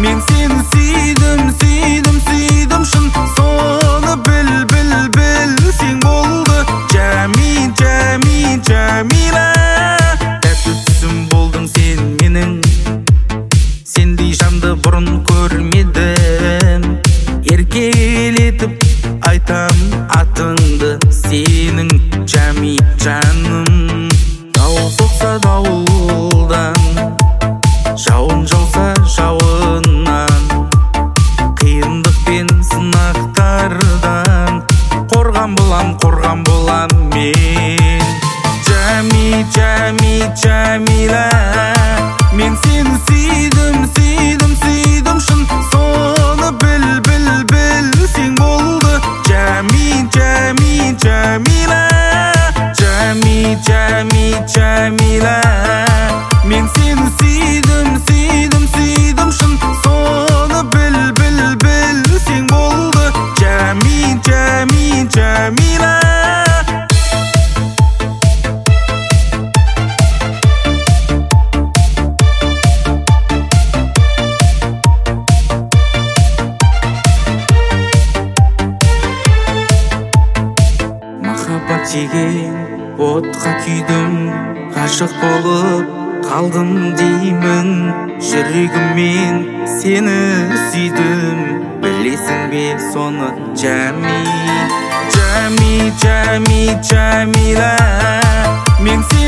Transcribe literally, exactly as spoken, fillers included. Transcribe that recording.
мен сені сүйдім, сүйдім, сүйдім шын. Соны біл, біл, біл, сен болды Жәми, Жәми, Жәмила. Тәтті түсім болдың сен менің, сендей жанды бұрын көрмедім. Еркелетіп айтам атыңды сенің, Жәми жаным. Дауыл соқса дауылдан, жауын жауса жауыннан, қиындық пен сынақтардан қорған болам, қорған болам мен. Жәми, Жәми, Жәмила. Мен сені сүйдім, сүйдім, сүйдім шын. Соны біл, біл, біл, сен болды Жәми, Жәми, Жәмила. Жәми, Жәми, Жәмила. Мен сені сүйдім, сүйдім, сүйдім шын. Соны біл, біл, біл, сен болды Жәми, Жәми, Жәмила. Махаббат жеген отқа күйдім, ғашық болып қалдым деймін. Жүрегіммен сені сүйдім, білесің бе соны Жәми. Жәми, Жәми, Жәмила. Мен